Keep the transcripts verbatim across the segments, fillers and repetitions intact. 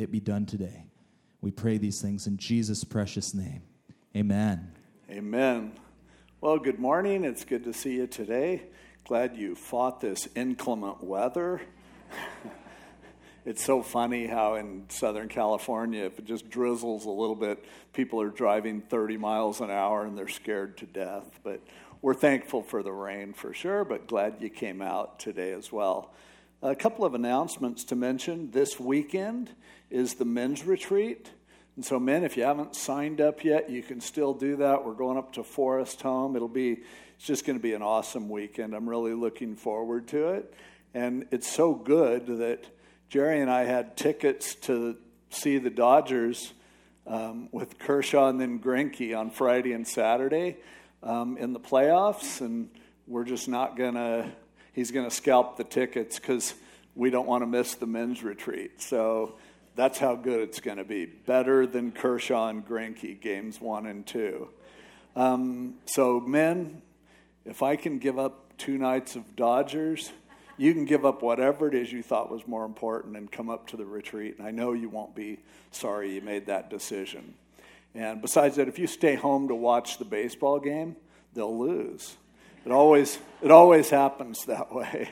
it be done today. We pray these things in Jesus' precious name. Amen. Amen. Well, good morning. It's good to see you today. Glad you fought this inclement weather. It's so funny how in Southern California, if it just drizzles a little bit, people are driving thirty miles an hour and they're scared to death. But we're thankful for the rain for sure, but glad you came out today as well. A couple of announcements to mention. This weekend is the men's retreat. And so, men, if you haven't signed up yet, you can still do that. We're going up to Forest Home. It'll be, it's just going to be an awesome weekend. I'm really looking forward to it. And it's so good that Jerry and I had tickets to see the Dodgers um, with Kershaw and then Greinke on Friday and Saturday um, in the playoffs. And we're just not going to, he's going to scalp the tickets because we don't want to miss the men's retreat. So that's how good it's going to be. Better than Kershaw and Greinke, games one and two. Um, so, men, if I can give up two nights of Dodgers, you can give up whatever it is you thought was more important and come up to the retreat. And I know you won't be sorry you made that decision. And besides that, if you stay home to watch the baseball game, they'll lose. It always, it always happens that way.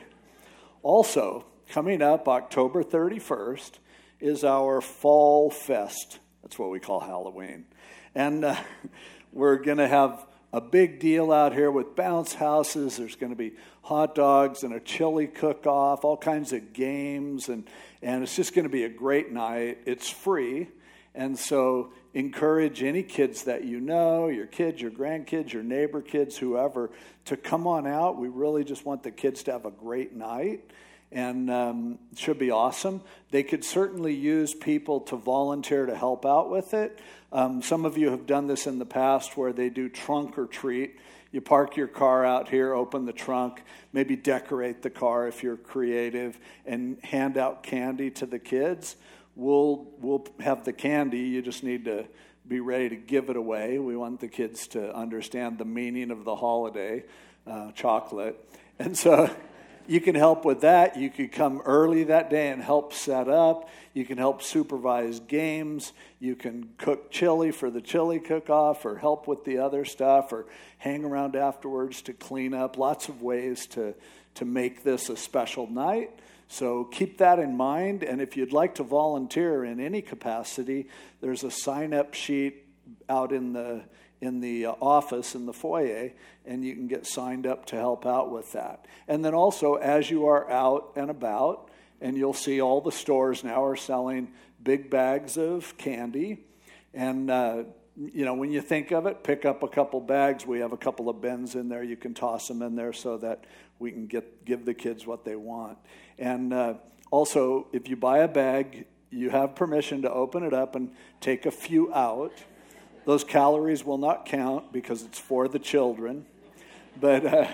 Also, coming up October thirty-first, is our Fall Fest. That's what we call Halloween. And uh, we're going to have a big deal out here with bounce houses. There's going to be hot dogs and a chili cook-off, all kinds of games, and, and it's just going to be a great night. It's free, and so encourage any kids that you know, your kids, your grandkids, your neighbor kids, whoever, to come on out. We really just want the kids to have a great night. And um, it should be awesome. They could certainly use people to volunteer to help out with it. Um, some of you have done this in the past where they do trunk or treat. You park your car out here, open the trunk, maybe decorate the car if you're creative, and hand out candy to the kids. We'll, we'll have the candy. You just need to be ready to give it away. We want the kids to understand the meaning of the holiday, uh, chocolate. And so you can help with that. You could come early that day and help set up. You can help supervise games. You can cook chili for the chili cook-off or help with the other stuff or hang around afterwards to clean up. Lots of ways to, to make this a special night. So keep that in mind. And if you'd like to volunteer in any capacity, there's a sign-up sheet out in the in the office, in the foyer, and you can get signed up to help out with that. And then also, as you are out and about, and you'll see all the stores now are selling big bags of candy. And, uh, you know, when you think of it, pick up a couple bags. We have a couple of bins in there. You can toss them in there so that we can get give the kids what they want. And uh, also, if you buy a bag, you have permission to open it up and take a few out. Those calories will not count because it's for the children. But uh,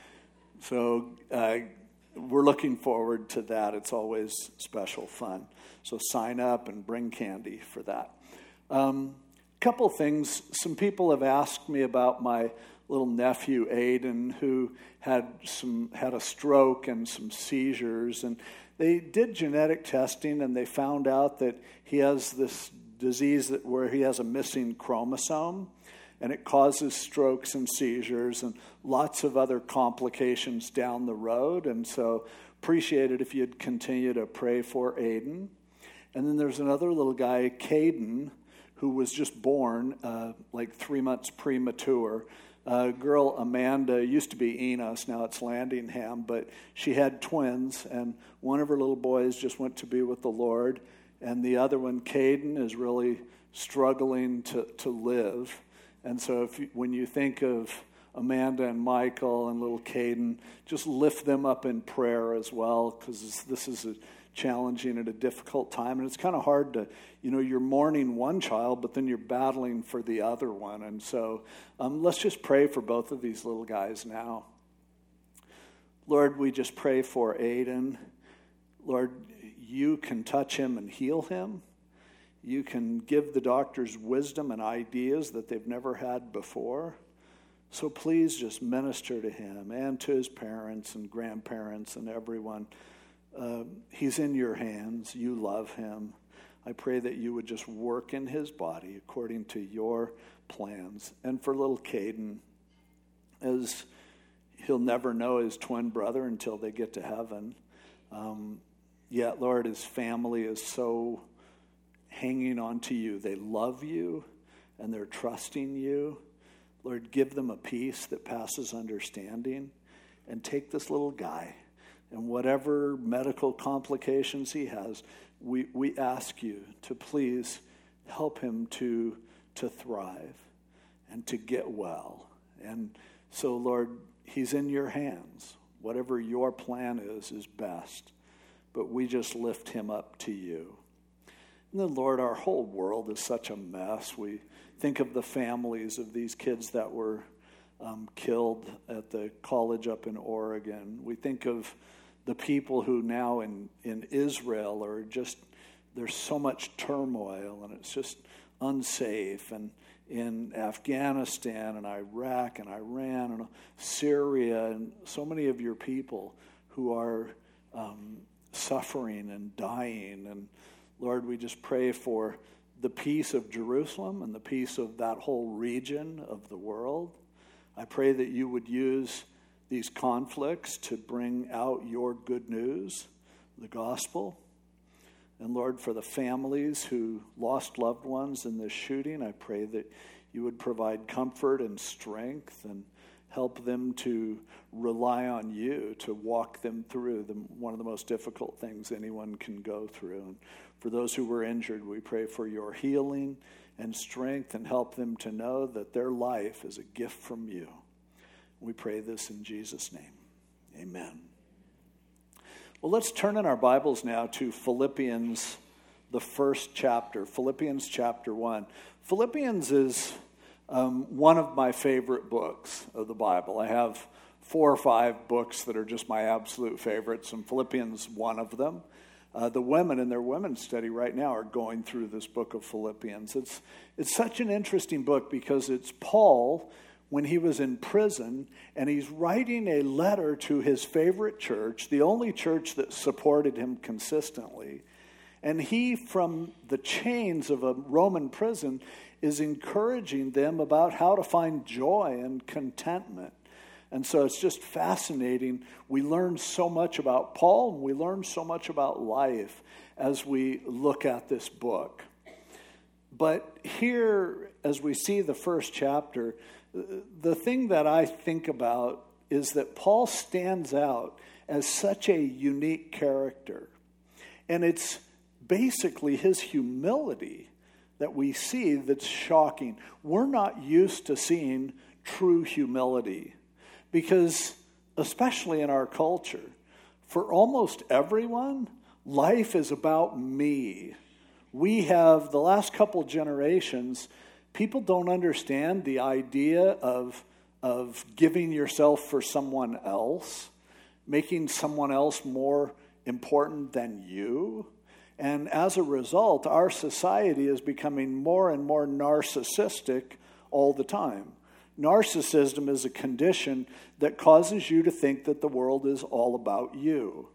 so uh, we're looking forward to that. It's always special fun. So sign up and bring candy for that. A um, couple things. Some people have asked me about my little nephew, Aiden, who had some had a stroke and some seizures. And they did genetic testing, and they found out that he has this disease that where he has a missing chromosome, and it causes strokes and seizures and lots of other complications down the road. And so appreciate it if you'd continue to pray for Aiden. And then there's another little guy, Caden, who was just born uh, like three months premature. Uh, girl Amanda used to be Enos, now it's Landingham, but she had twins, and one of her little boys just went to be with the Lord. And the other one, Caden, is really struggling to, to live. And so if you, when you think of Amanda and Michael and little Caden, just lift them up in prayer as well, because this is a challenging and a difficult time. And it's kind of hard to, you know, you're mourning one child, but then you're battling for the other one. And so um, let's just pray for both of these little guys now. Lord, we just pray for Aiden. Lord, you can touch him and heal him. You can give the doctors wisdom and ideas that they've never had before. So please just minister to him and to his parents and grandparents and everyone. Uh, he's in your hands. You love him. I pray that you would just work in his body according to your plans. And for little Caden, as he'll never know his twin brother until they get to heaven, um, yet, Lord, his family is so hanging on to you. They love you, and they're trusting you. Lord, give them a peace that passes understanding, and take this little guy, and whatever medical complications he has, we, we ask you to please help him to, to thrive and to get well. And so, Lord, he's in your hands. Whatever your plan is, is best. But we just lift him up to you. And then, Lord, our whole world is such a mess. We think of the families of these kids that were um, killed at the college up in Oregon. We think of the people who now in, in Israel are just, there's so much turmoil, and it's just unsafe. And in Afghanistan and Iraq and Iran and Syria, and so many of your people who are um, suffering and dying. And Lord, we just pray for the peace of Jerusalem and the peace of that whole region of the world. I pray that you would use these conflicts to bring out your good news, the gospel. And Lord, for the families who lost loved ones in this shooting, I pray that you would provide comfort and strength and help them to rely on you to walk them through the, one of the most difficult things anyone can go through. And for those who were injured, we pray for your healing and strength, and help them to know that their life is a gift from you. We pray this in Jesus' name. Amen. Well, let's turn in our Bibles now to Philippians, the first chapter, Philippians chapter one. Philippians is um, one of my favorite books of the Bible. I have four or five books that are just my absolute favorites, and Philippians one of them. Uh, the women in their women's study right now are going through this book of Philippians. It's, it's such an interesting book because it's Paul when he was in prison, and he's writing a letter to his favorite church, the only church that supported him consistently. And he, from the chains of a Roman prison, is encouraging them about how to find joy and contentment. And so it's just fascinating. We learn so much about Paul, and we learn so much about life as we look at this book. But here, as we see the first chapter, the thing that I think about is that Paul stands out as such a unique character. And it's basically his humility that we see that's shocking. We're not used to seeing true humility because, especially in our culture, for almost everyone, life is about me. We have, the last couple generations, people don't understand the idea of, of giving yourself for someone else, making someone else more important than you. And as a result, our society is becoming more and more narcissistic all the time. Narcissism is a condition that causes you to think that the world is all about you.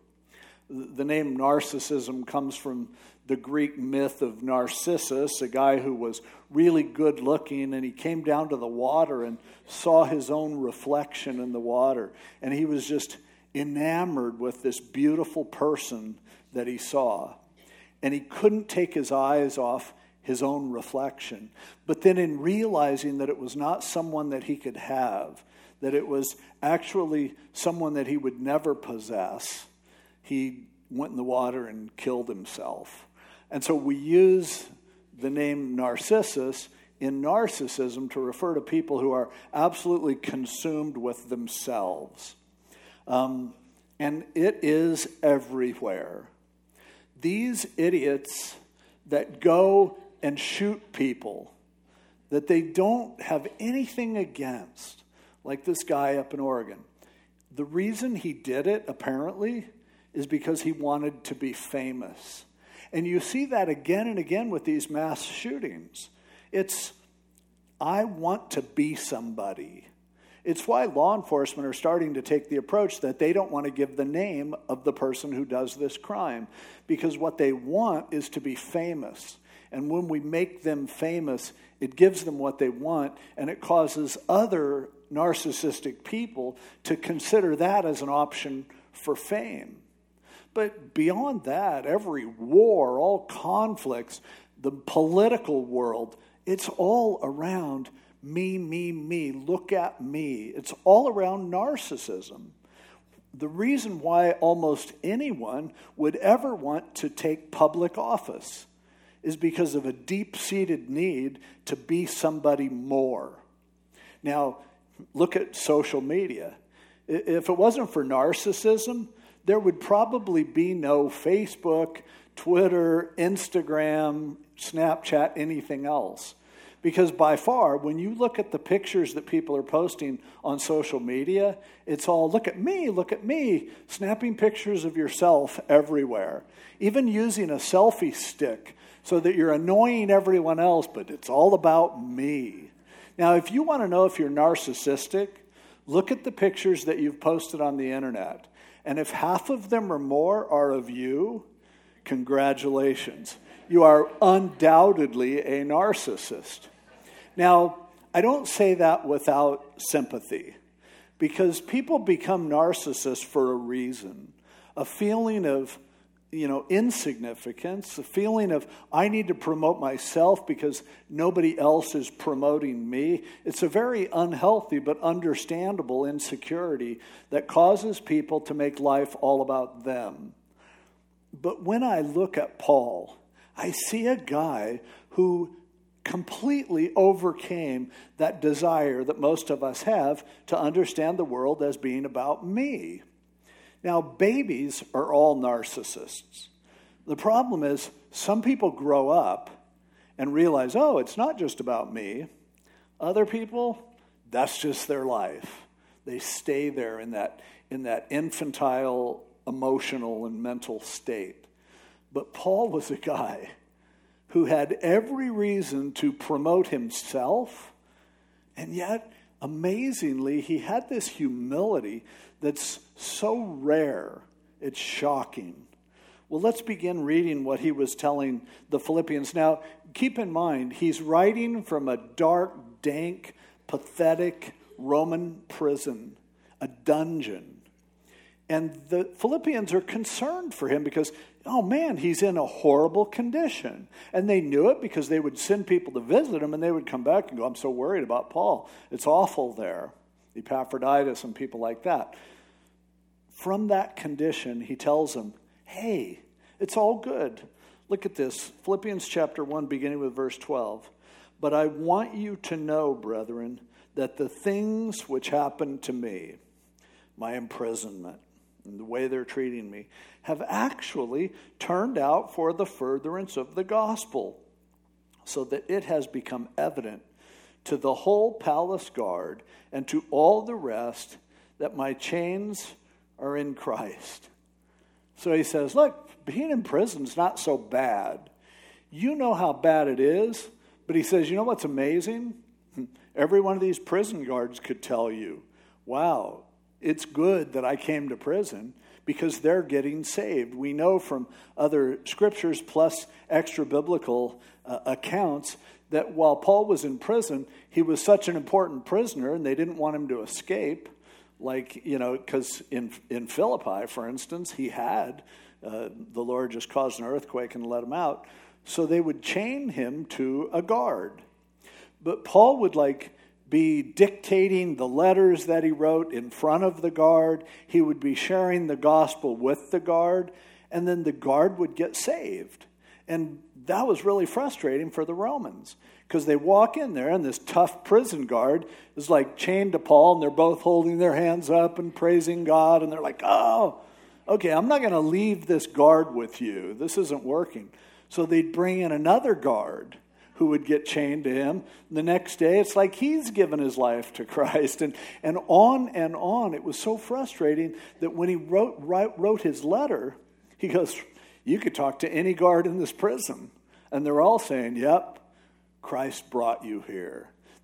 The name narcissism comes from the Greek myth of Narcissus, a guy who was really good looking, and he came down to the water and saw his own reflection in the water. And he was just enamored with this beautiful person that he saw. And he couldn't take his eyes off his own reflection. But then in realizing that it was not someone that he could have, that it was actually someone that he would never possess, he went in the water and killed himself. And so we use the name Narcissus in narcissism to refer to people who are absolutely consumed with themselves. Um, and it is everywhere. These idiots that go and shoot people that they don't have anything against, like this guy up in Oregon. The reason he did it, apparently, is because he wanted to be famous. And you see that again and again with these mass shootings. It's, I want to be somebody. It's why law enforcement are starting to take the approach that they don't want to give the name of the person who does this crime, because what they want is to be famous. And when we make them famous, it gives them what they want, and it causes other narcissistic people to consider that as an option for fame. But beyond that, every war, all conflicts, the political world, it's all around me, me, me. Look at me. It's all around narcissism. The reason why almost anyone would ever want to take public office is because of a deep-seated need to be somebody more. Now, look at social media. If it wasn't for narcissism, there would probably be no Facebook, Twitter, Instagram, Snapchat, anything else. Because by far, when you look at the pictures that people are posting on social media, it's all, look at me, look at me, snapping pictures of yourself everywhere. Even using a selfie stick so that you're annoying everyone else, but it's all about me. Now, if you want to know if you're narcissistic, look at the pictures that you've posted on the internet. And if half of them or more are of you, congratulations. You are undoubtedly a narcissist. Now, I don't say that without sympathy, because people become narcissists for a reason. A feeling of, you know, insignificance, a feeling of I need to promote myself because nobody else is promoting me. It's a very unhealthy but understandable insecurity that causes people to make life all about them. But when I look at Paul, I see a guy who completely overcame that desire that most of us have to understand the world as being about me. Now, babies are all narcissists. The problem is some people grow up and realize, oh, it's not just about me. Other people, that's just their life. They stay there in that, in that infantile, emotional, and mental state. But Paul was a guy who had every reason to promote himself, and yet, amazingly, he had this humility that's so rare, it's shocking. Well, let's begin reading what he was telling the Philippians. Now, keep in mind, he's writing from a dark, dank, pathetic Roman prison, a dungeon. And the Philippians are concerned for him because, oh man, he's in a horrible condition. And they knew it because they would send people to visit him and they would come back and go, I'm so worried about Paul. It's awful there. Epaphroditus and people like that. From that condition, he tells them, hey, it's all good. Look at this, Philippians chapter one, beginning with verse twelve. But I want you to know, brethren, that the things which happened to me, my imprisonment, and the way they're treating me, have actually turned out for the furtherance of the gospel, so that it has become evident to the whole palace guard and to all the rest that my chains are in Christ. So he says, look, being in prison is not so bad. You know how bad it is, but he says, you know what's amazing? Every one of these prison guards could tell you, wow, it's good that I came to prison because they're getting saved. We know from other scriptures plus extra biblical uh, accounts that while Paul was in prison, he was such an important prisoner and they didn't want him to escape. Like, you know, because in, in Philippi, for instance, he had, uh, the Lord just caused an earthquake and let him out. So they would chain him to a guard. But Paul would like be dictating the letters that he wrote in front of the guard. He would be sharing the gospel with the guard, and then the guard would get saved. And that was really frustrating for the Romans, because they walk in there and this tough prison guard is like chained to Paul, and they're both holding their hands up and praising God, and they're like, oh, okay, I'm not going to leave this guard with you. This isn't working. So they'd bring in another guard who would get chained to him. The next day, it's like he's given his life to Christ. And, and on and on. It was so frustrating that when he wrote, wrote, wrote his letter, he goes, you could talk to any guard in this prison. And they're all saying, yep, Christ brought you here.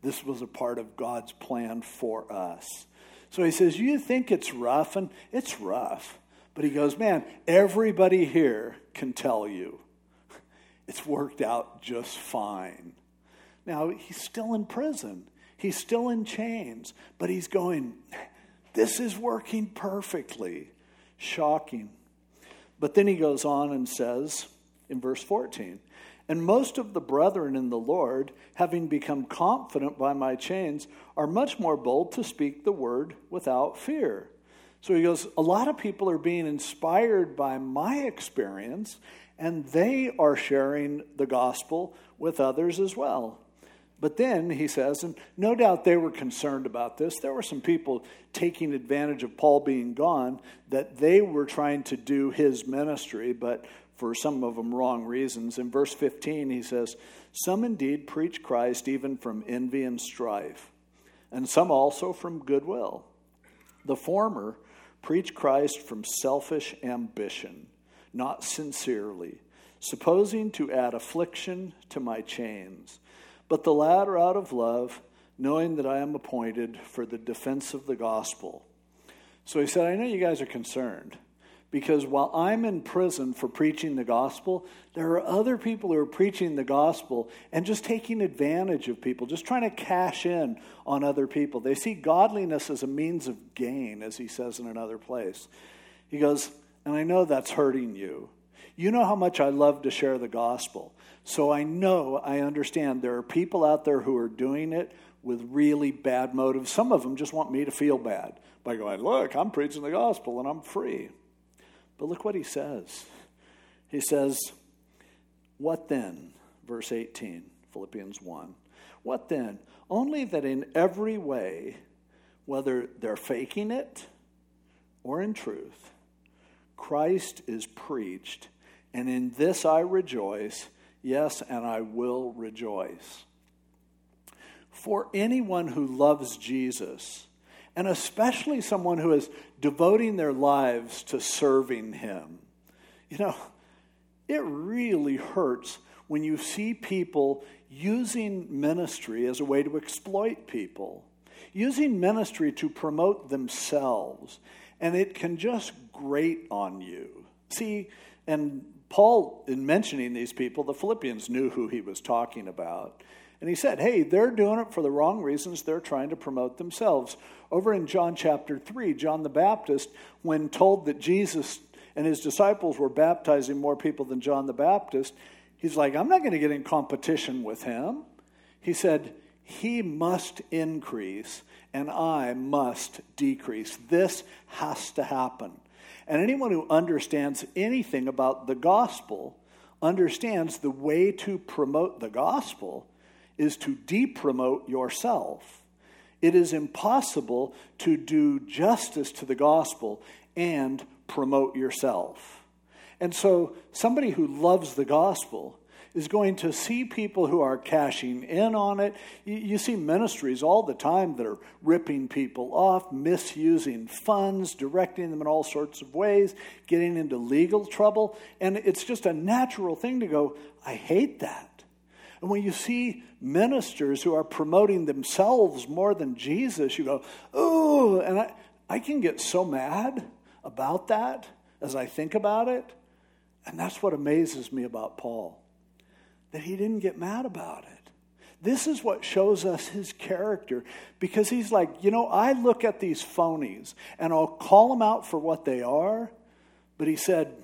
This was a part of God's plan for us. So he says, you think it's rough, and it's rough. But he goes, man, everybody here can tell you it's worked out just fine. Now, he's still in prison. He's still in chains. But he's going, this is working perfectly. Shocking. But then he goes on and says in verse fourteen, and most of the brethren in the Lord, having become confident by my chains, are much more bold to speak the word without fear. So he goes, a lot of people are being inspired by my experience, and they are sharing the gospel with others as well. But then he says, and no doubt they were concerned about this. There were some people taking advantage of Paul being gone, that they were trying to do his ministry, but for some of them wrong reasons. In verse fifteen, he says, some indeed preach Christ even from envy and strife, and some also from goodwill. The former preach Christ from selfish ambition, not sincerely, supposing to add affliction to my chains. But the latter out of love, knowing that I am appointed for the defense of the gospel. So he said, I know you guys are concerned, because while I'm in prison for preaching the gospel, there are other people who are preaching the gospel and just taking advantage of people, just trying to cash in on other people. They see godliness as a means of gain, as he says in another place. He goes, and I know that's hurting you. You know how much I love to share the gospel. So I know, I understand there are people out there who are doing it with really bad motives. Some of them just want me to feel bad by going, look, I'm preaching the gospel and I'm free. But look what he says. He says, what then? Verse eighteen, Philippians one. What then? Only that in every way, whether they're faking it or in truth, Christ is preached, and in this I rejoice, yes, and I will rejoice. For anyone who loves Jesus, and especially someone who is devoting their lives to serving him, you know, it really hurts when you see people using ministry as a way to exploit people, using ministry to promote themselves, and it can just grate on you. See, and Paul, in mentioning these people, the Philippians knew who he was talking about. And he said, hey, they're doing it for the wrong reasons. They're trying to promote themselves. Over in John chapter three, John the Baptist, when told that Jesus and his disciples were baptizing more people than John the Baptist, he's like, I'm not going to get in competition with him. He said, he must increase and I must decrease. This has to happen. And anyone who understands anything about the gospel understands the way to promote the gospel is to de-promote yourself. It is impossible to do justice to the gospel and promote yourself. And so somebody who loves the gospel is going to see people who are cashing in on it. You, you see ministries all the time that are ripping people off, misusing funds, directing them in all sorts of ways, getting into legal trouble. And it's just a natural thing to go, I hate that. And when you see ministers who are promoting themselves more than Jesus, you go, oh, and I, I can get so mad about that as I think about it. And that's what amazes me about Paul, that he didn't get mad about it. This is what shows us his character, because he's like, you know, I look at these phonies and I'll call them out for what they are. But he said,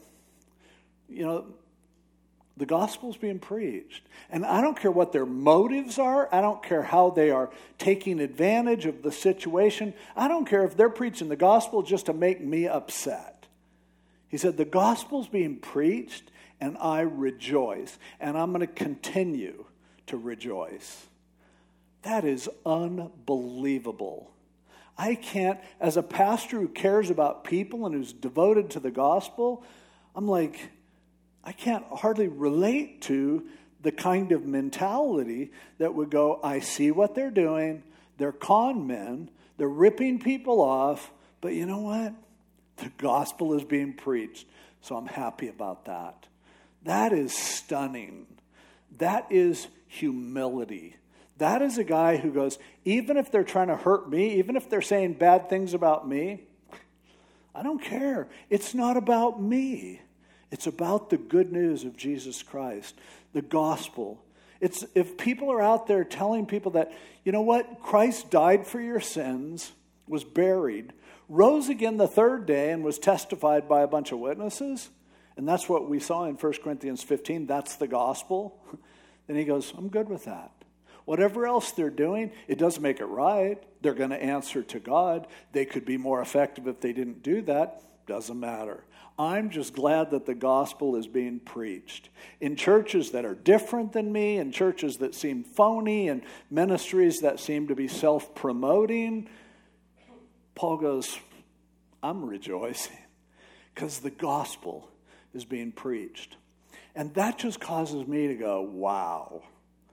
you know, the gospel's being preached. And I don't care what their motives are. I don't care how they are taking advantage of the situation. I don't care if they're preaching the gospel just to make me upset. He said, the gospel's being preached and I rejoice. And I'm going to continue to rejoice. That is unbelievable. I can't, as a pastor who cares about people and who's devoted to the gospel, I'm like, I can't hardly relate to the kind of mentality that would go, I see what they're doing. They're con men. They're ripping people off. But you know what? The gospel is being preached. So I'm happy about that. That is stunning. That is humility. That is a guy who goes, even if they're trying to hurt me, even if they're saying bad things about me, I don't care. It's not about me. It's about the good news of Jesus Christ, the gospel. It's if people are out there telling people that, you know what, Christ died for your sins, was buried, rose again the third day and was testified by a bunch of witnesses, and that's what we saw in First Corinthians fifteen, that's the gospel, then he goes, I'm good with that. Whatever else they're doing, it doesn't make it right. They're going to answer to God. They could be more effective if they didn't do that. Doesn't matter. I'm just glad that the gospel is being preached. In churches that are different than me, in churches that seem phony, and ministries that seem to be self-promoting, Paul goes, I'm rejoicing because the gospel is being preached. And that just causes me to go, wow.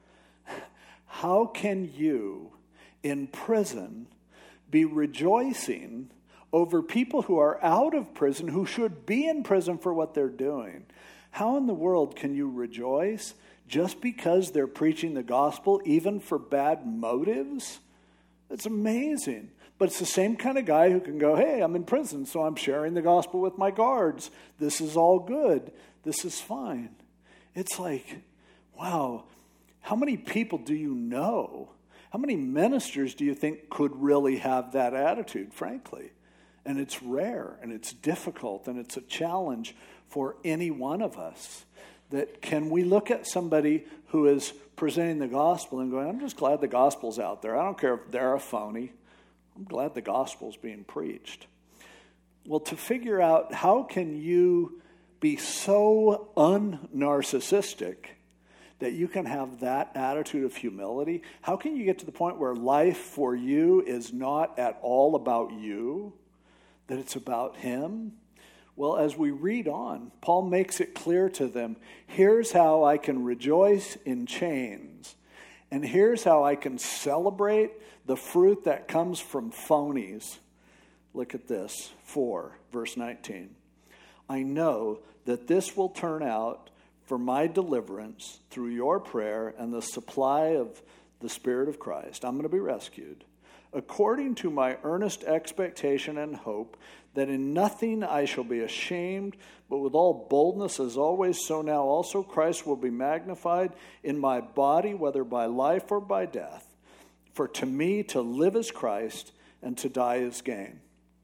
How can you, in prison, be rejoicing over people who are out of prison, who should be in prison for what they're doing? How in the world can you rejoice just because they're preaching the gospel, even for bad motives? It's amazing. But it's the same kind of guy who can go, hey, I'm in prison, so I'm sharing the gospel with my guards. This is all good. This is fine. It's like, wow. How many people do you know? How many ministers do you think could really have that attitude, frankly? And it's rare, and it's difficult, and it's a challenge for any one of us. That can we look at somebody who is presenting the gospel and going, I'm just glad the gospel's out there. I don't care if they're a phony. I'm glad the gospel's being preached. Well, to figure out how can you be so un-narcissistic that you can have that attitude of humility? How can you get to the point where life for you is not at all about you, that it's about him? Well, as we read on, Paul makes it clear to them, here's how I can rejoice in chains, and here's how I can celebrate the fruit that comes from phonies. Look at this, four, verse nineteen. I know that this will turn out for my deliverance through your prayer and the supply of the Spirit of Christ. I'm going to be rescued, according to my earnest expectation and hope that in nothing I shall be ashamed, but with all boldness as always, so now also Christ will be magnified in my body, whether by life or by death. For to me to live is Christ, and to die is gain.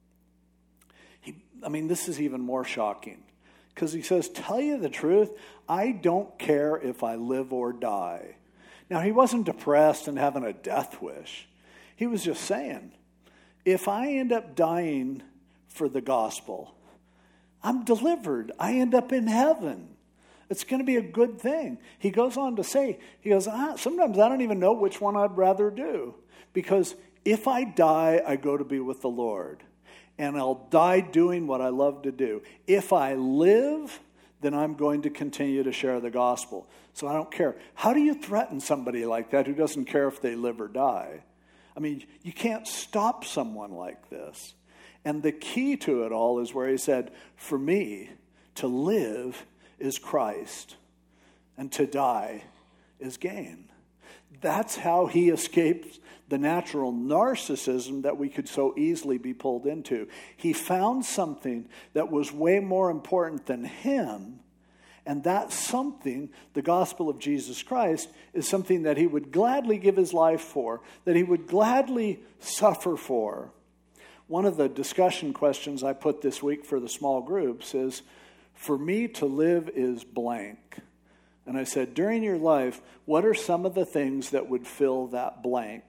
He, I mean, this is even more shocking. Because he says, tell you the truth, I don't care if I live or die. Now, he wasn't depressed and having a death wish. He was just saying, if I end up dying for the gospel, I'm delivered. I end up in heaven. It's going to be a good thing. He goes on to say, he goes, ah, sometimes I don't even know which one I'd rather do. Because if I die, I go to be with the Lord. And I'll die doing what I love to do. If I live, then I'm going to continue to share the gospel. So I don't care. How do you threaten somebody like that who doesn't care if they live or die? I mean, you can't stop someone like this. And the key to it all is where he said, for me, to live is Christ, and to die is gain. That's how he escapes the natural narcissism that we could so easily be pulled into. He found something that was way more important than him, and that something, the gospel of Jesus Christ, is something that he would gladly give his life for, that he would gladly suffer for. One of the discussion questions I put this week for the small groups is, for me to live is blank. And I said, during your life, what are some of the things that would fill that blank?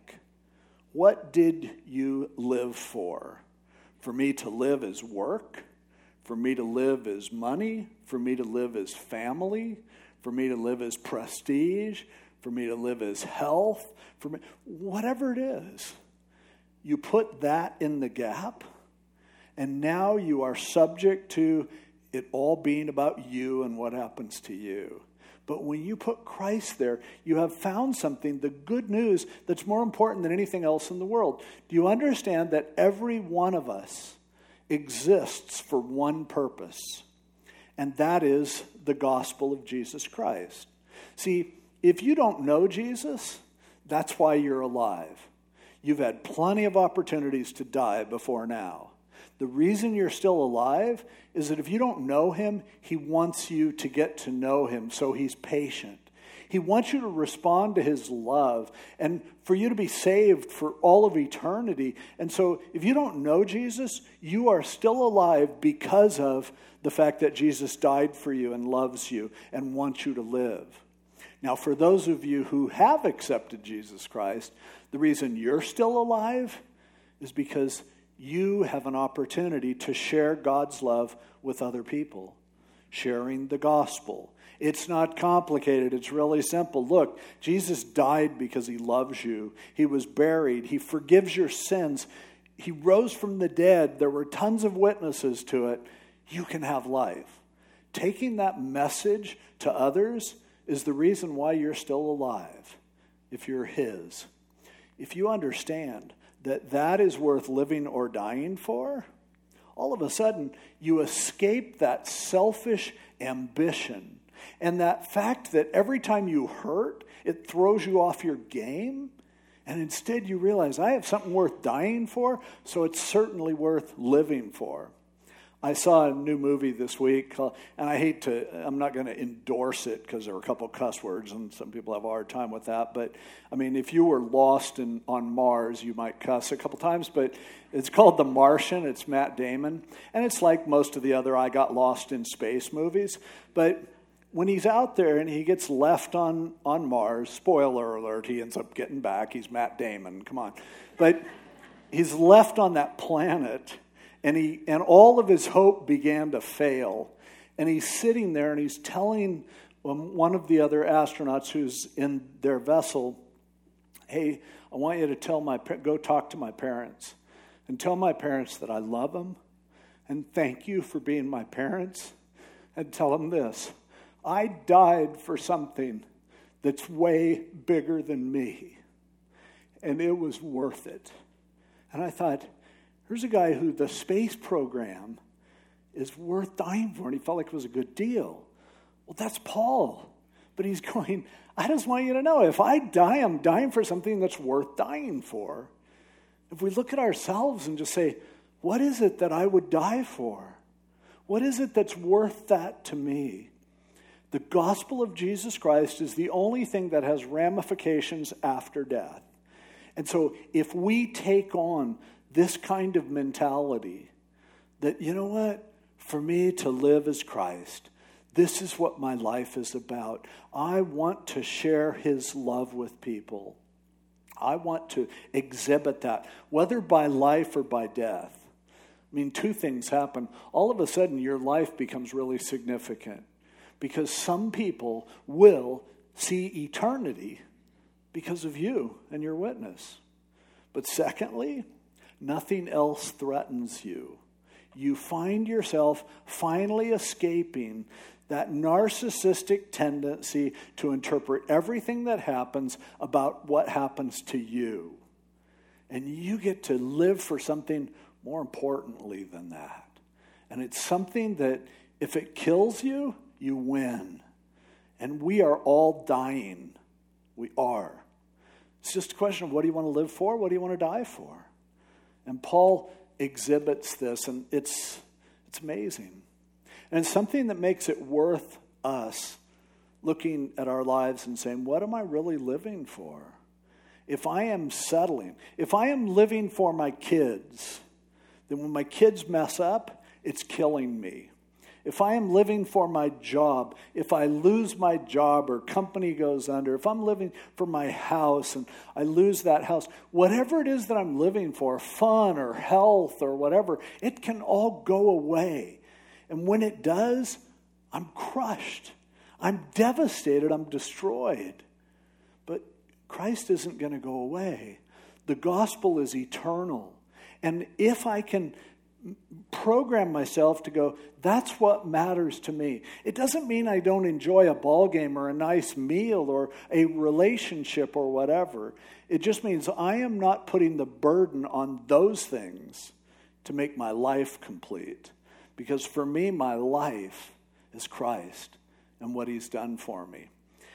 What did you live for? For me to live is work. For me to live is money. For me to live is family. For me to live is prestige. For me to live is health. For me, whatever it is, you put that in the gap, and now you are subject to it all being about you and what happens to you. But when you put Christ there, you have found something, the good news, that's more important than anything else in the world. Do you understand that every one of us exists for one purpose? And that is the gospel of Jesus Christ. See, if you don't know Jesus, That's why you're alive. You've had plenty of opportunities to die before now. The reason you're still alive is that if you don't know him, he wants you to get to know him, so he's patient. He wants you to respond to his love and for you to be saved for all of eternity. And so if you don't know Jesus, you are still alive because of the fact that Jesus died for you and loves you and wants you to live. Now, for those of you who have accepted Jesus Christ, the reason you're still alive is because you have an opportunity to share God's love with other people, sharing the gospel. It's not complicated. It's really simple. Look, Jesus died because he loves you. He was buried. He forgives your sins. He rose from the dead. There were tons of witnesses to it. You can have life. Taking that message to others is the reason why you're still alive, if you're his. If you understand that that is worth living or dying for, all of a sudden you escape that selfish ambition and that fact that every time you hurt, it throws you off your game. And instead you realize, I have something worth dying for, so it's certainly worth living for. I saw a new movie this week, called, and I hate to, I'm not going to endorse it because there are a couple cuss words and some people have a hard time with that. But, I mean, if you were lost in, on Mars, you might cuss a couple times. But it's called The Martian. It's Matt Damon. And it's like most of the other I Got Lost in Space movies. But when he's out there and he gets left on, on Mars, spoiler alert, he ends up getting back. He's Matt Damon, come on. But he's left on that planet. And he and all of his hope began to fail. And he's sitting there and he's telling um, one of the other astronauts who's in their vessel, hey, I want you to tell my go talk to my parents and tell my parents that I love them and thank you for being my parents. And tell them this, I died for something that's way bigger than me. And it was worth it. And I thought, here's a guy who the space program is worth dying for, and he felt like it was a good deal. Well, that's Paul. But he's going, I just want you to know, if I die, I'm dying for something that's worth dying for. If we look at ourselves and just say, what is it that I would die for? What is it that's worth that to me? The gospel of Jesus Christ is the only thing that has ramifications after death. And so if we take on this kind of mentality that, you know what, for me to live as Christ, this is what my life is about. I want to share his love with people. I want to exhibit that, whether by life or by death. I mean, two things happen. All of a sudden, your life becomes really significant because some people will see eternity because of you and your witness. But secondly, nothing else threatens you. You find yourself finally escaping that narcissistic tendency to interpret everything that happens about what happens to you. And you get to live for something more importantly than that. And it's something that if it kills you, you win. And we are all dying. We are. It's just a question of what do you want to live for? What do you want to die for? And Paul exhibits this, and it's it's amazing. And it's something that makes it worth us looking at our lives and saying, what am I really living for? If I am settling, if I am living for my kids, then when my kids mess up, it's killing me. If I am living for my job, if I lose my job or company goes under, if I'm living for my house and I lose that house, whatever it is that I'm living for, fun or health or whatever, it can all go away. And when it does, I'm crushed. I'm devastated. I'm destroyed. But Christ isn't going to go away. The gospel is eternal. And if I can program myself to go, that's what matters to me. It doesn't mean I don't enjoy a ball game or a nice meal or a relationship or whatever. It just means I am not putting the burden on those things to make my life complete. Because for me, my life is Christ and what he's done for me.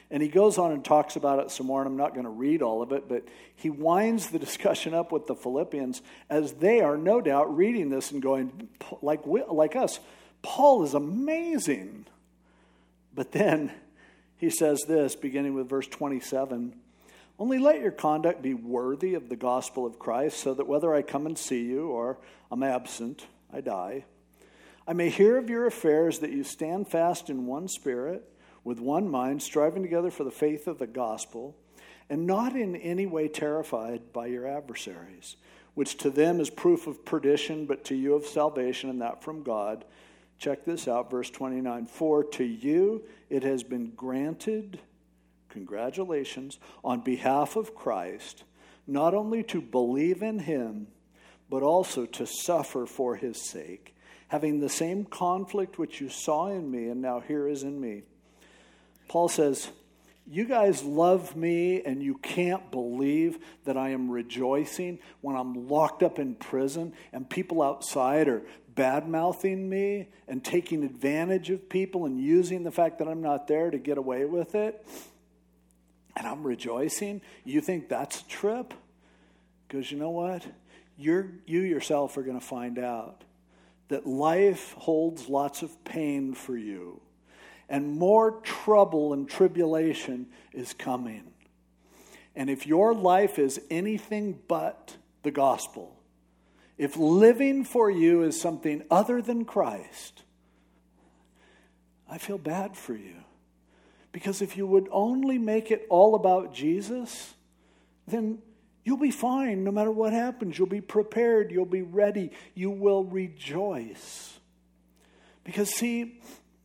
And he goes on and talks about it some more, and I'm not going to read all of it, but he winds the discussion up with the Philippians as they are no doubt reading this and going, like, we, like us, Paul is amazing. But then he says this, beginning with verse twenty-seven, only let your conduct be worthy of the gospel of Christ, so that whether I come and see you or I'm absent, I die, I may hear of your affairs, that you stand fast in one spirit, with one mind, striving together for the faith of the gospel, and not in any way terrified by your adversaries, which to them is proof of perdition, but to you of salvation, and that from God. Check this out, verse twenty-nine. For to you it has been granted, congratulations, on behalf of Christ, not only to believe in him, but also to suffer for his sake, having the same conflict which you saw in me and now here is in me. Paul says, you guys love me and you can't believe that I am rejoicing when I'm locked up in prison and people outside are bad-mouthing me and taking advantage of people and using the fact that I'm not there to get away with it. And I'm rejoicing. You think that's a trip? Because you know what? You're, you yourself are going to find out that life holds lots of pain for you. And more trouble and tribulation is coming. And if your life is anything but the gospel, if living for you is something other than Christ, I feel bad for you. Because if you would only make it all about Jesus, then you'll be fine no matter what happens. You'll be prepared. You'll be ready. You will rejoice. Because see,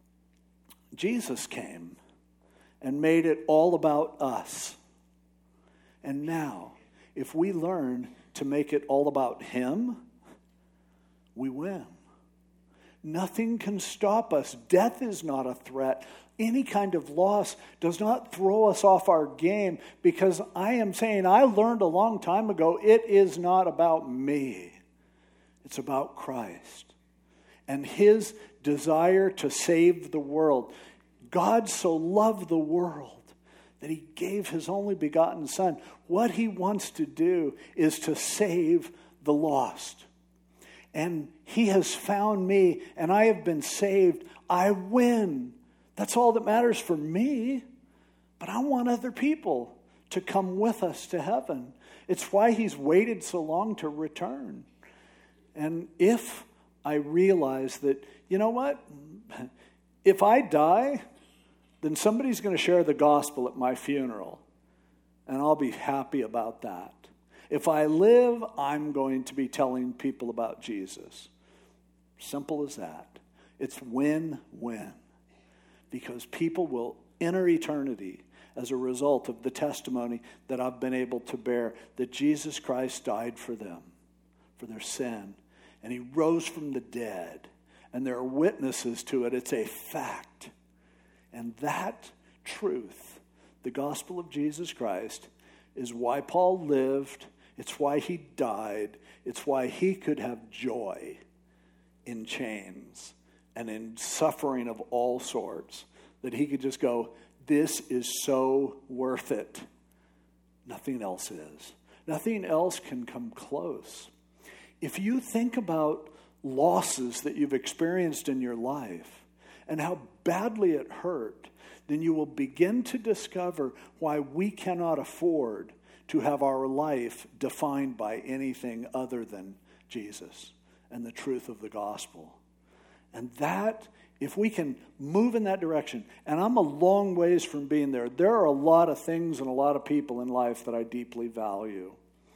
Jesus came and made it all about us. And now, if we learn to make it all about him, we win. Nothing can stop us. Death is not a threat. Any kind of loss does not throw us off our game, because I am saying, I learned a long time ago, it is not about me. It's about Christ and his desire to save the world. God so loved the world that he gave his only begotten Son. What he wants to do is to save the lost. And he has found me, and I have been saved. I win. That's all that matters for me. But I want other people to come with us to heaven. It's why he's waited so long to return. And if I realize that, you know what? If I die, then somebody's going to share the gospel at my funeral. And I'll be happy about that. If I live, I'm going to be telling people about Jesus. Simple as that. It's win-win. Because people will enter eternity as a result of the testimony that I've been able to bear, that Jesus Christ died for them, for their sin, and he rose from the dead, and there are witnesses to it. It's a fact. And that truth, the gospel of Jesus Christ, is why Paul lived. It's why he died. It's why he could have joy in chains and in suffering of all sorts, that he could just go, this is so worth it. Nothing else is. Nothing else can come close. If you think about losses that you've experienced in your life and how badly it hurt, then you will begin to discover why we cannot afford to have our life defined by anything other than Jesus and the truth of the gospel. And that, if we can move in that direction, and I'm a long ways from being there. There are a lot of things and a lot of people in life that I deeply value.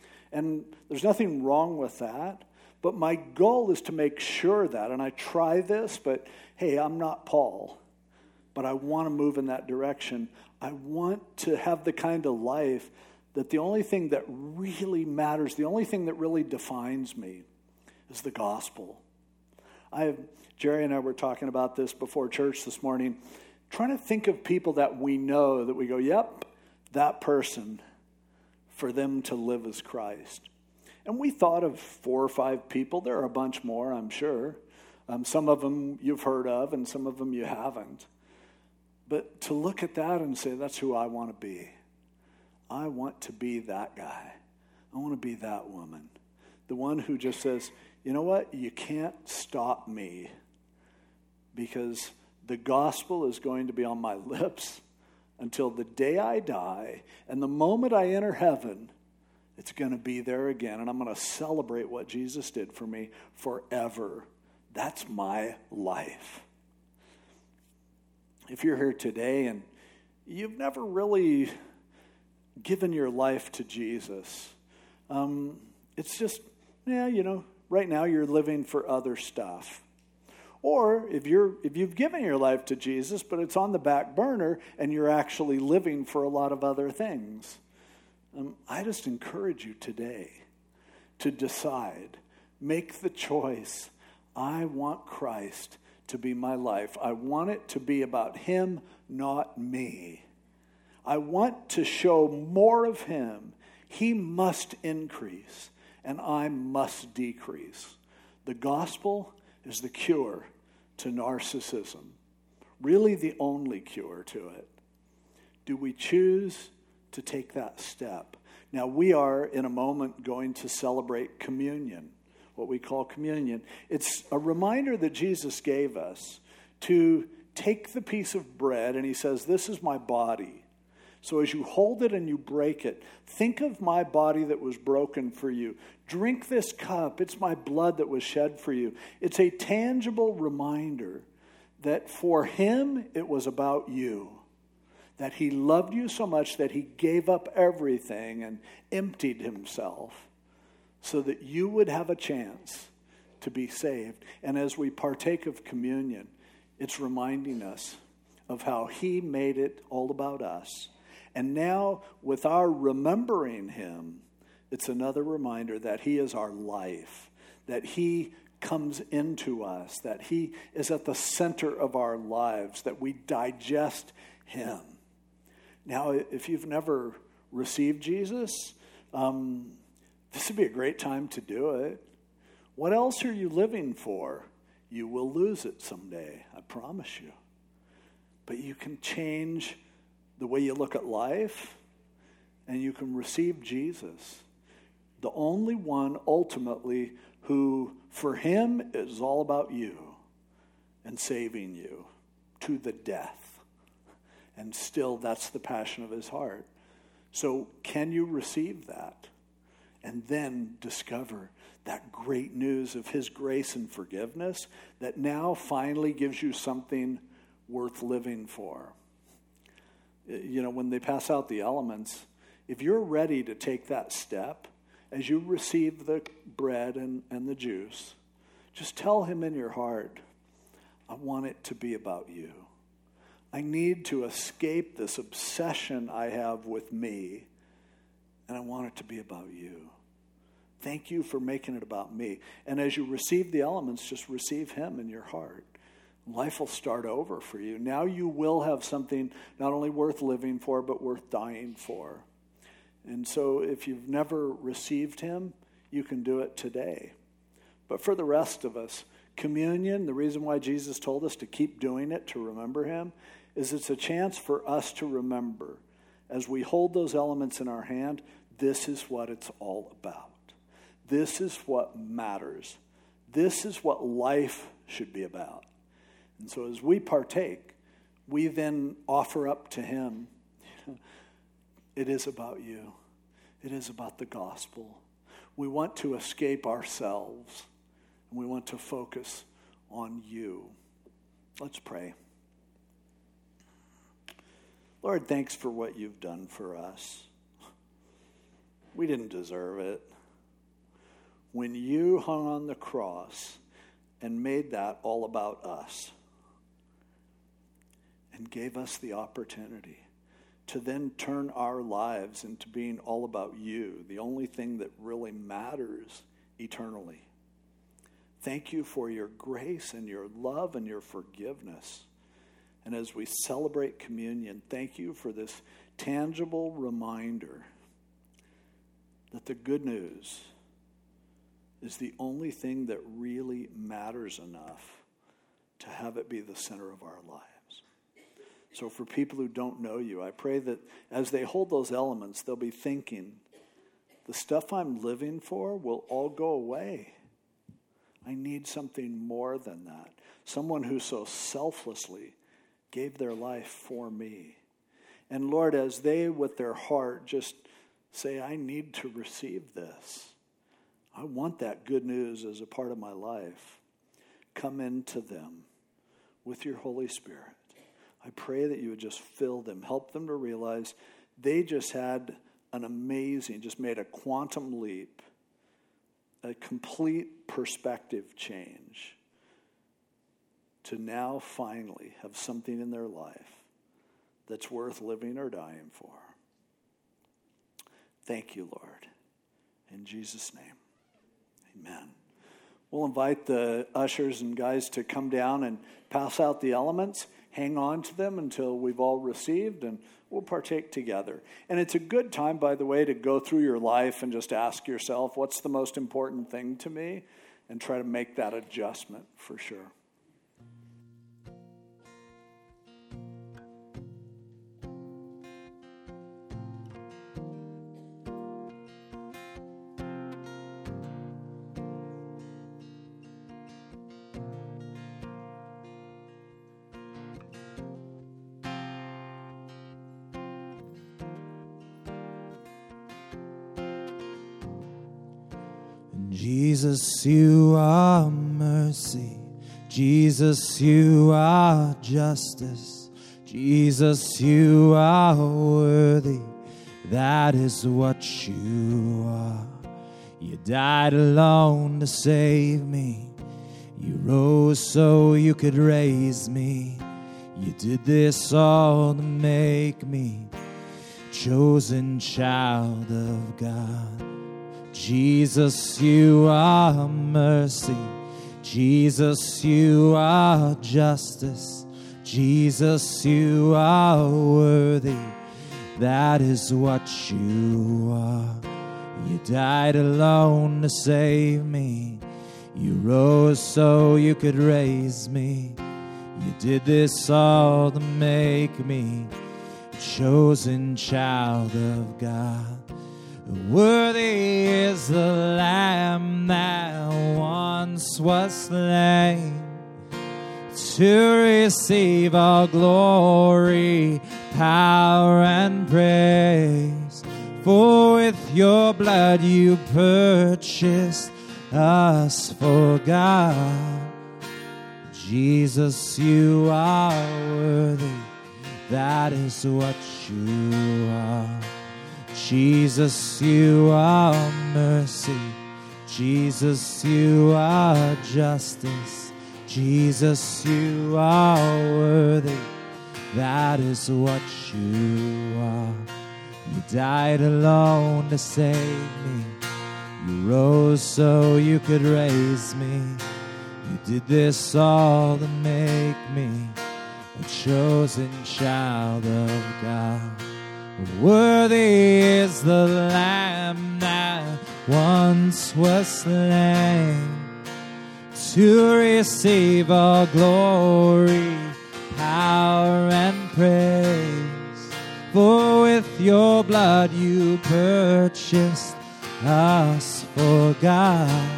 And there's nothing wrong with that. But my goal is to make sure that, and I try this, but hey, I'm not Paul. But I want to move in that direction. I want to have the kind of life that the only thing that really matters, the only thing that really defines me is the gospel. I have, Jerry and I were talking about this before church this morning, trying to think of people that we know that we go, yep, that person, for them to live as Christ. And we thought of four or five people. There are a bunch more, I'm sure. Um, some of them you've heard of and some of them you haven't. But to look at that and say, that's who I want to be. I want to be that guy. I want to be that woman. The one who just says, you know what? You can't stop me because the gospel is going to be on my lips until the day I die. And the moment I enter heaven, it's going to be there again. And I'm going to celebrate what Jesus did for me forever. That's my life. If you're here today and you've never really given your life to Jesus, um, it's just, yeah, you know, right now you're living for other stuff. Or if you're if you've given your life to Jesus, but it's on the back burner and you're actually living for a lot of other things, um, I just encourage you today to decide, make the choice. I want Christ to be my life. I want it to be about him, not me. I want to show more of him. He must increase, and I must decrease. The gospel is the cure to narcissism, really the only cure to it. Do we choose to take that step? Now, we are, in a moment, going to celebrate communion, what we call communion. It's a reminder that Jesus gave us to take the piece of bread, and he says, this is my body. So as you hold it and you break it, think of my body that was broken for you. Drink this cup. It's my blood that was shed for you. It's a tangible reminder that for him, it was about you. That he loved you so much that he gave up everything and emptied himself so that you would have a chance to be saved. And as we partake of communion, it's reminding us of how he made it all about us. And now, with our remembering him, it's another reminder that he is our life, that he comes into us, that he is at the center of our lives, that we digest him. Now, if you've never received Jesus, um, this would be a great time to do it. What else are you living for? You will lose it someday, I promise you. But you can change the way you look at life, and you can receive Jesus, the only one ultimately who, for him, is all about you and saving you to the death. And still, that's the passion of his heart. So can you receive that? And then discover that great news of his grace and forgiveness that now finally gives you something worth living for. You know, when they pass out the elements, if you're ready to take that step, as you receive the bread and, and the juice, just tell him in your heart, I want it to be about you. I need to escape this obsession I have with me, and I want it to be about you. Thank you for making it about me. And as you receive the elements, just receive him in your heart. Life will start over for you. Now you will have something not only worth living for, but worth dying for. And so if you've never received him, you can do it today. But for the rest of us, communion, the reason why Jesus told us to keep doing it, to remember him, is it's a chance for us to remember. As we hold those elements in our hand, this is what it's all about. This is what matters. This is what life should be about. And so as we partake, we then offer up to him, it is about you. It is about the gospel. We want to escape ourselves, and we want to focus on you. Let's pray. Lord, thanks for what you've done for us. We didn't deserve it. When you hung on the cross and made that all about us, and gave us the opportunity to then turn our lives into being all about you, the only thing that really matters eternally. Thank you for your grace and your love and your forgiveness. And as we celebrate communion, thank you for this tangible reminder that the good news is the only thing that really matters enough to have it be the center of our lives. So for people who don't know you, I pray that as they hold those elements, they'll be thinking, the stuff I'm living for will all go away. I need something more than that. Someone who so selflessly gave their life for me. And Lord, as they with their heart just say, I need to receive this. I want that good news as a part of my life. Come into them with your Holy Spirit. I pray that you would just fill them, help them to realize they just had an amazing, just made a quantum leap, a complete perspective change to now finally have something in their life that's worth living or dying for. Thank you, Lord. In Jesus' name, amen. We'll invite the ushers and guys to come down and pass out the elements. Hang on to them until we've all received, and we'll partake together. And it's a good time, by the way, to go through your life and just ask yourself, what's the most important thing to me? And try to make that adjustment for sure. Jesus, you are mercy. Jesus, you are justice. Jesus, you are worthy. That is what you are. You died alone to save me. You rose so you could raise me. You did this all to make me a chosen child of God. Jesus, you are mercy. Jesus, you are justice. Jesus, you are worthy. That is what you are. You died alone to save me. You rose so you could raise me. You did this all to make me a chosen child of God. Worthy is the Lamb that once was slain to receive all glory, power, and praise. For with your blood you purchased us for God. Jesus, you are worthy. That is what you are. Jesus, you are mercy. Jesus, you are justice. Jesus, you are worthy. That is what you are. You died alone to save me. You rose so you could raise me. You did this all to make me a chosen child of God. Worthy is the Lamb that once was slain to receive all glory, power, and praise. For with your blood you purchased us for God.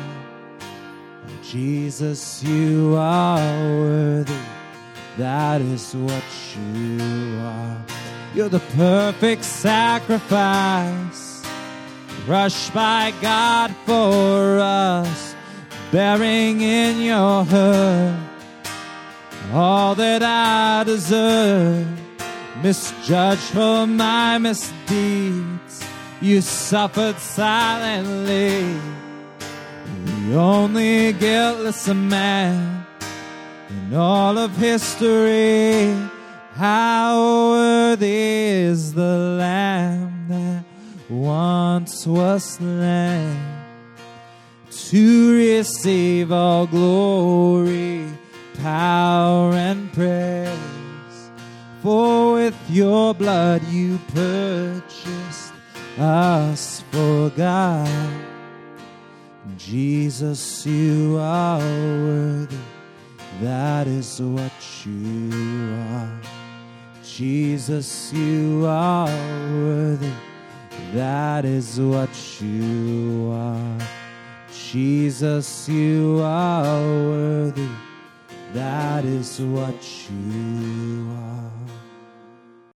Jesus, you are worthy. That is what you are. You're the perfect sacrifice, crushed by God for us, bearing in your hurt all that I deserve. Misjudged for my misdeeds, you suffered silently. The only guiltless man in all of history. How worthy is the Lamb that once was slain to receive all glory, power, and praise. For with your blood you purchased us for God. Jesus, you are worthy. That is what you are. Jesus, you are worthy. That is what you are. Jesus, you are worthy. That is what you are.